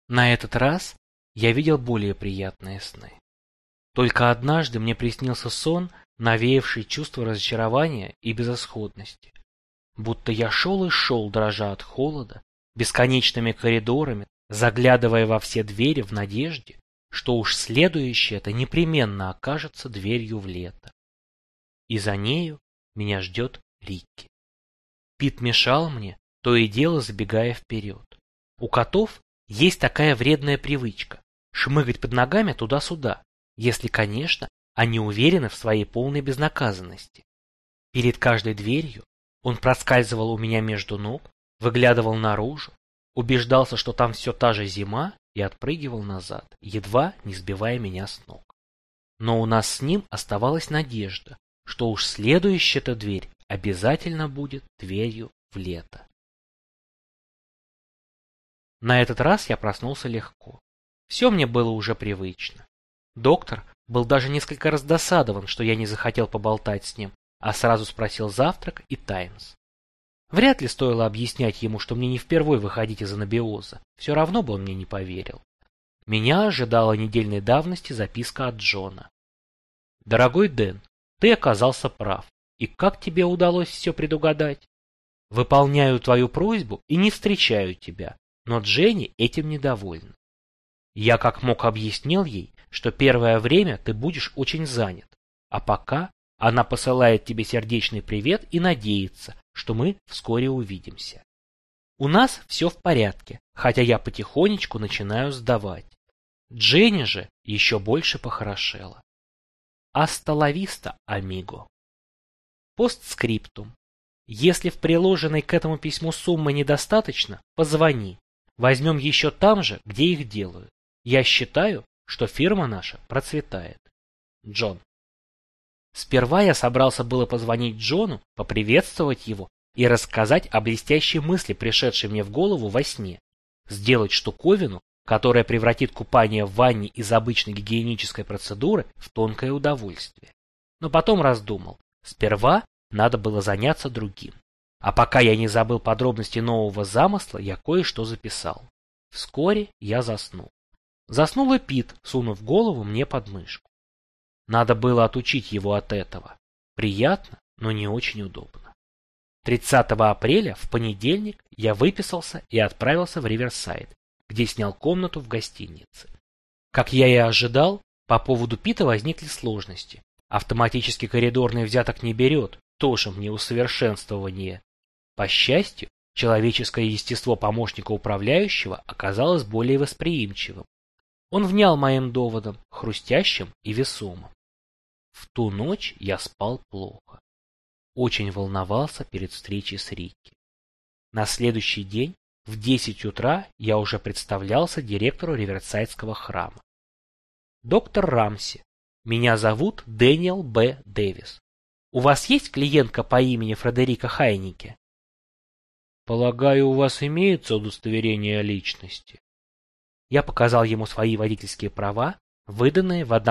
На этот раз я видел более приятные сны. Только однажды мне приснился сон, навеявший чувство разочарования и безысходности. Будто я шел и шел, дрожа от холода, бесконечными коридорами, заглядывая во все двери в надежде, что уж следующее-то непременно окажется дверью в лето. И за нею меня ждет Рикки. Пит мешал мне, то и дело забегая вперед. У котов есть такая вредная привычка – шмыгать под ногами туда-сюда, если, конечно, они уверены в своей полной безнаказанности. Перед каждой дверью он проскальзывал у меня между ног, выглядывал наружу, убеждался, что там все та же зима, и отпрыгивал назад, едва не сбивая меня с ног. Но у нас с ним оставалась надежда, что уж следующая-то дверь обязательно будет дверью в лето. На этот раз я проснулся легко. Все мне было уже привычно. Доктор был даже несколько раздосадован, что я не захотел поболтать с ним, а сразу спросил завтрак и Таймс. Вряд ли стоило объяснять ему, что мне не впервой выходить из анабиоза. Все равно бы он мне не поверил. Меня ожидала недельной давности записка от Джона. «Дорогой Дэн, ты оказался прав. И как тебе удалось все предугадать? Выполняю твою просьбу и не встречаю тебя, но Дженни этим недовольна. Я как мог объяснил ей, что первое время ты будешь очень занят, а пока она посылает тебе сердечный привет и надеется, что мы вскоре увидимся. У нас все в порядке, хотя я потихонечку начинаю сдавать. Дженни же еще больше похорошела. Аста ла виста, амиго. Постскриптум. Если в приложенной к этому письму суммы недостаточно, позвони. Возьмем еще там же, где их делают. Я считаю, что фирма наша процветает. Джон. Сперва я собрался было позвонить Джону, поприветствовать его и рассказать о блестящей мысли, пришедшей мне в голову во сне. Сделать штуковину, которая превратит купание в ванне из обычной гигиенической процедуры в тонкое удовольствие. Но потом раздумал. Сперва надо было заняться другим. А пока я не забыл подробности нового замысла, я кое-что записал. Вскоре я заснул. Заснул и Пит, сунув голову мне под мышку. Надо было отучить его от этого. Приятно, но не очень удобно. 30 апреля, в понедельник, я выписался и отправился в Риверсайд, где снял комнату в гостинице. Как я и ожидал, по поводу Пита возникли сложности. Автоматический коридорный взяток не берет, тоже мне усовершенствование. По счастью, человеческое естество помощника управляющего оказалось более восприимчивым. Он внял моим доводам, хрустящим и весомым. В ту ночь я спал плохо. Очень волновался перед встречей с Рикки. На следующий день в 10 утра я уже представлялся директору Риверсайдского храма. Доктор Рамси, меня зовут Дэниел Б. Дэвис. У вас есть клиентка по имени Фредерика Хайнике? Полагаю, у вас имеется удостоверение личности. Я показал ему свои водительские права, выданные в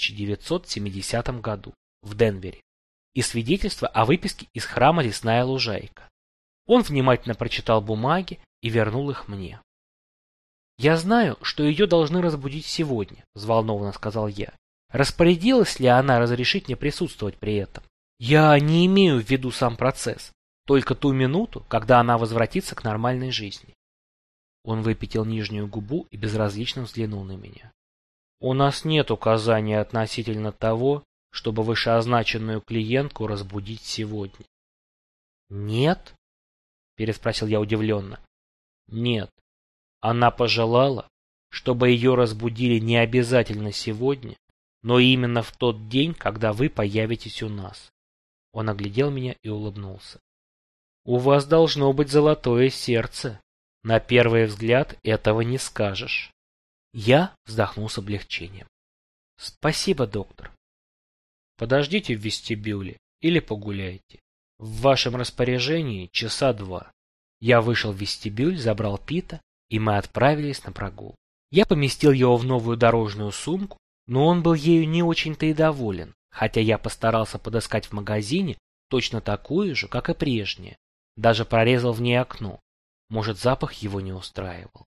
1970 году в Денвере, и свидетельство о выписке из храма «Лесная лужайка». Он внимательно прочитал бумаги и вернул их мне. «Я знаю, что ее должны разбудить сегодня», — взволнованно сказал я. «Распорядилась ли она разрешить мне присутствовать при этом? Я не имею в виду сам процесс, только ту минуту, когда она возвратится к нормальной жизни». Он выпятил нижнюю губу и безразлично взглянул на меня. «У нас нет указания относительно того, чтобы вышеозначенную клиентку разбудить сегодня». «Нет?» — переспросил я удивленно. «Нет. Она пожелала, чтобы ее разбудили не обязательно сегодня, но именно в тот день, когда вы появитесь у нас». Он оглядел меня и улыбнулся. «У вас должно быть золотое сердце. На первый взгляд этого не скажешь». Я вздохнул с облегчением. «Спасибо, доктор». «Подождите в вестибюле или погуляйте. В вашем распоряжении часа 2. Я вышел в вестибюль, забрал Пита, и мы отправились на прогулку. Я поместил его в новую дорожную сумку, но он был ею не очень-то и доволен, хотя я постарался подыскать в магазине точно такую же, как и прежняя. Даже прорезал в ней окно. Может, запах его не устраивал.